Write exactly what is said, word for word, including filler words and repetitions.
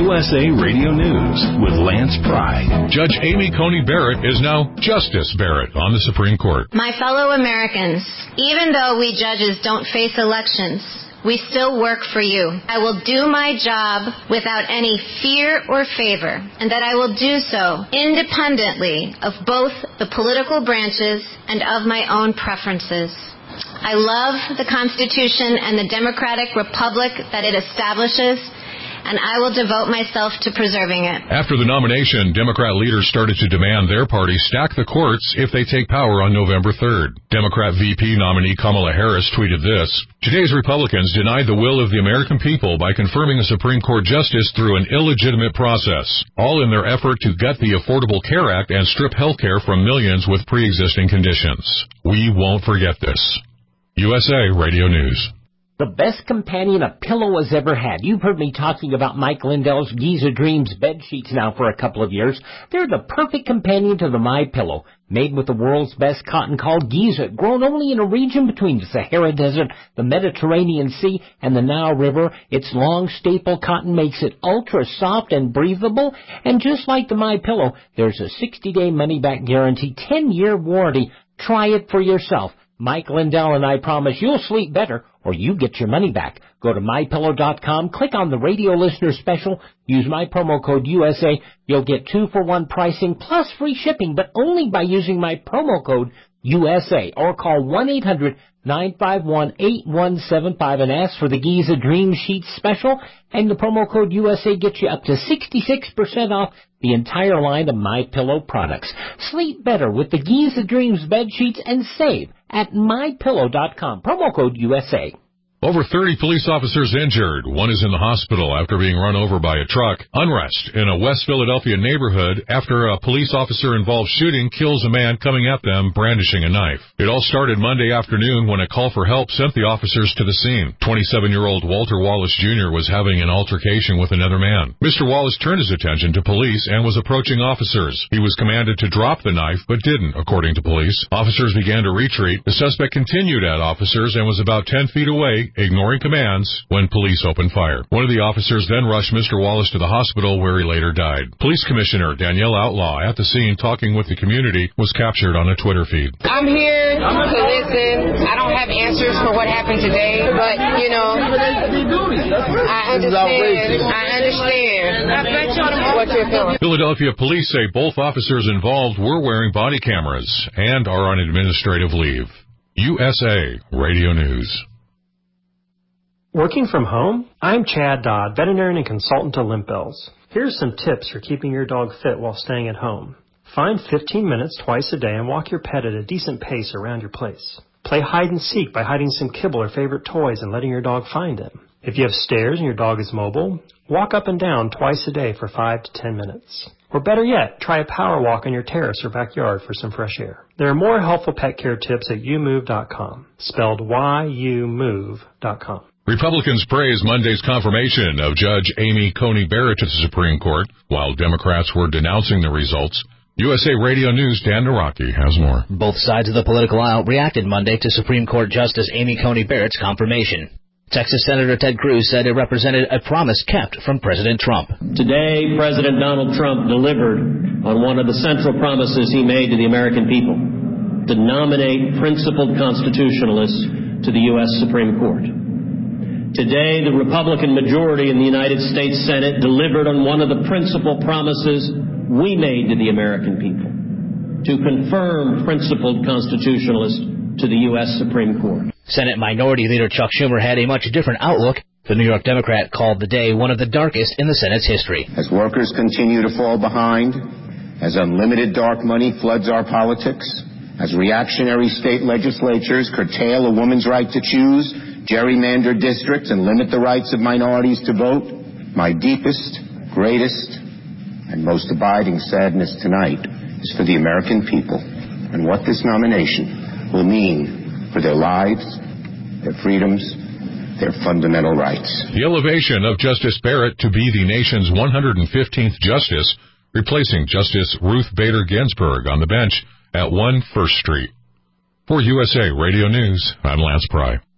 U S A Radio News with Lance Pry. Judge Amy Coney Barrett is now Justice Barrett on the Supreme Court. My fellow Americans, even though we judges don't face elections, we still work for you. I will do my job without any fear or favor, and that I will do so independently of both the political branches and of my own preferences. I love the Constitution and the democratic republic that it establishes, and I will devote myself to preserving it. After the nomination, Democrat leaders started to demand their party stack the courts if they take power on November third. Democrat V P nominee Kamala Harris tweeted this: "Today's Republicans denied the will of the American people by confirming a Supreme Court justice through an illegitimate process, all in their effort to gut the Affordable Care Act and strip health care from millions with pre-existing conditions. We won't forget this." U S A Radio News. The best companion a pillow has ever had. You've heard me talking about Mike Lindell's Giza Dreams bed sheets now for a couple of years. They're the perfect companion to the MyPillow. Made with the world's best cotton called Giza, grown only in a region between the Sahara Desert, the Mediterranean Sea, and the Nile River. Its long staple cotton makes it ultra soft and breathable. And just like the MyPillow, there's a sixty-day money-back guarantee, ten-year warranty. Try it for yourself. Mike Lindell and I promise you'll sleep better or you get your money back. Go to my pillow dot com, click on the radio listener special, use my promo code U S A. You'll get two for one pricing plus free shipping, but only by using my promo code U S A, or call one eight hundred nine five one eight one seven five and ask for the Giza Dream Sheets special, and the promo code U S A gets you up to sixty-six percent off the entire line of MyPillow products. Sleep better with the Giza Dreams bed sheets and save at my pillow dot com. Promo code U S A. Over thirty police officers injured. One is in the hospital after being run over by a truck. Unrest in a West Philadelphia neighborhood after a police officer-involved shooting kills a man coming at them brandishing a knife. It all started Monday afternoon when a call for help sent the officers to the scene. twenty-seven-year-old Walter Wallace Junior was having an altercation with another man. Mister Wallace turned his attention to police and was approaching officers. He was commanded to drop the knife, but didn't, according to police. Officers began to retreat. The suspect continued at officers and was about ten feet away, ignoring commands, when police opened fire. One of the officers then rushed Mister Wallace to the hospital, where he later died. Police Commissioner Danielle Outlaw, at the scene talking with the community, was captured on a Twitter feed. I'm here to listen. I don't have answers for what happened today, but, you know, I understand. I understand what you're feeling. Philadelphia police say both officers involved were wearing body cameras and are on administrative leave. U S A Radio News. Working from home? I'm Chad Dodd, veterinarian and consultant to Limp Bells. Here's some tips for keeping your dog fit while staying at home. Find fifteen minutes twice a day and walk your pet at a decent pace around your place. Play hide and seek by hiding some kibble or favorite toys and letting your dog find them. If you have stairs and your dog is mobile, walk up and down twice a day for five to ten minutes. Or better yet, try a power walk on your terrace or backyard for some fresh air. There are more helpful pet care tips at you move dot com, spelled Y U move dot com. Republicans praised Monday's confirmation of Judge Amy Coney Barrett to the Supreme Court, while Democrats were denouncing the results. U S A Radio News' Dan Naraki has more. Both sides of the political aisle reacted Monday to Supreme Court Justice Amy Coney Barrett's confirmation. Texas Senator Ted Cruz said it represented a promise kept from President Trump. Today, President Donald Trump delivered on one of the central promises he made to the American people, to nominate principled constitutionalists to the U S Supreme Court. Today, the Republican majority in the United States Senate delivered on one of the principal promises we made to the American people, to confirm principled constitutionalists to the U S Supreme Court. Senate Minority Leader Chuck Schumer had a much different outlook. The New York Democrat called the day one of the darkest in the Senate's history. As workers continue to fall behind, as unlimited dark money floods our politics, as reactionary state legislatures curtail a woman's right to choose, gerrymander districts, and limit the rights of minorities to vote, my deepest, greatest, and most abiding sadness tonight is for the American people and what this nomination will mean for their lives, their freedoms, their fundamental rights. The elevation of Justice Barrett to be the nation's one hundred fifteenth justice, replacing Justice Ruth Bader Ginsburg on the bench at one First Street. For U S A Radio News, I'm Lance Pry.